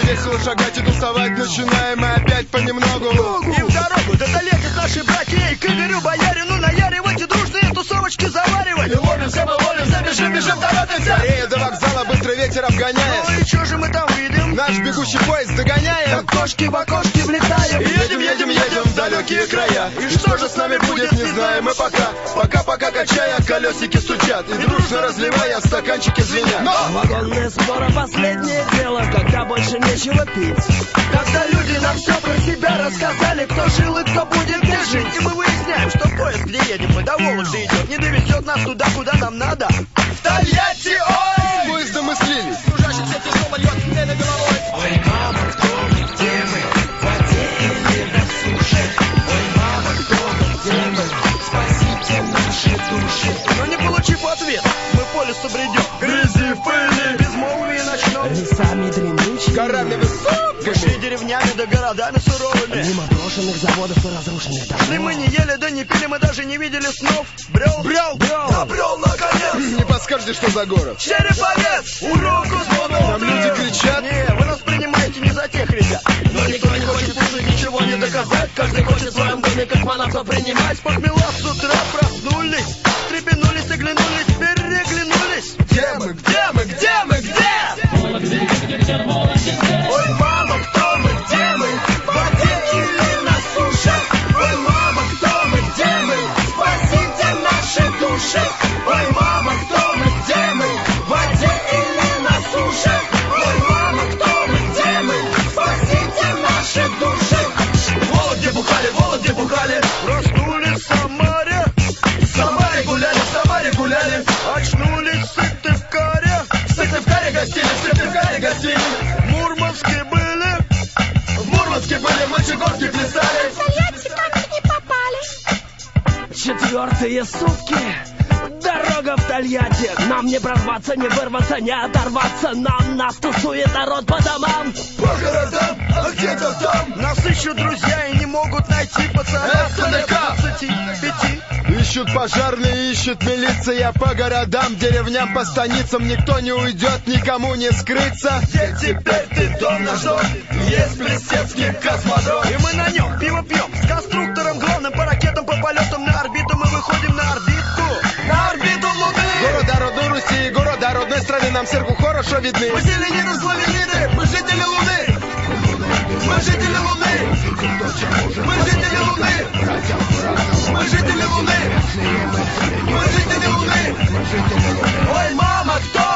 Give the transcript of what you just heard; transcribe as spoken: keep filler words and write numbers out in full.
весело шагать и тусовать начинаем мы опять понемногу. И в дорогу, да долетят наши братья, и к Игорю Боярину наяривать и дружные тусовочки заваривать. И ловимся, мы ловимся, бежим, бежим, торопимся. Скорее до вокзала, быстрый ветер обгоняет. Ну и чё же мы там видим? Наш бегущий поезд догоняет. Как кошки в окошки влетаем. Едем, едем, едем в далекие края. И что же с нами будет, не знаем мы пока. Пока-пока качая, колесики стучат. И дружно разливая, стаканчики звенят. Но вагонные споры последнее дело, когда больше нечего пить. Когда люди нам все про себя рассказали, кто жил и кто будет где жить. И мы выясняем, что поезд, где едем мы, до Вологды идет, не довезет нас туда, куда нам надо. В Тольятти, ой! с поездом мы слились. Кружащийся тяжело льет мне на головой. Ой, мама, кто мы, где мы? В воде или на суше? Ой, мама, кто мы, где мы? Спасите наши души. Но не получив ответ, мы по лесу бредем. Грязи в пыли, безмолвие ночной, лесами дремучими, горами высокими, пошли деревнями да городами суровыми. Мимо брошенных заводов и разрушенных домов. Шли мы не ели, да не пили, мы даже не видели снов. Брел, брел, брел, обрел наконец. Не подскажете, что за город? Череповец, уроку звонок. Там люди кричат. Не, вы нас принимаете не за тех ребят. Но никто не хочет слушать, ничего не доказать. Каждый хочет в своем доме космонавта принимать. Похмелав с утра проснулись, встрепенулись, оглянулись, переглянулись. Где мы, где мы, где мы, где? Ой, мама, кто мы, где мы? В воде или на суше? Ой, мама, кто мы, где мы? Спасите наши души. Ой, мама, кто мы, где мы? В воде или на суше? Ой, мама, кто мы, где мы? Спасите наши души. В Вологде бухали, в Вологде бухали. Проснулись в Самаре, В Самаре гуляли, в Самаре гуляли. очнулись сыты в каре. В Сыктывкаре гостили, в Сыктывкаре гостили. В Мурманске были, В Мурманске были, в Мочегорске плясали. Тольятти так и не попали. Четвертые сутки. Дорога в Тольятти. Нам не прорваться, не вырваться, не оторваться. Нам нас тусует народ по домам. По городам, а где-то там. нас ищут друзья и не могут найти пацана. СНК. двадцати пяти. Ищут пожарные, ищут милиция по городам, деревням, по станицам. Никто не уйдет, никому не скрыться. Где теперь ты, дом наш дом? Есть Плесецкий космодром. И мы на нем пиво пьем с конструктором главным, по ракетам, по полетам на орбиту. Мы выходим на орбиту. На орбиту Луны. Города родной Руси, города родной страны нам сверху хорошо видны. Мы селениды, славяниды, мы жители Луны. Мы жители Луны. Мы жители Луны. Мы жители Луны. Мы жители Луны. Ой, мама, кто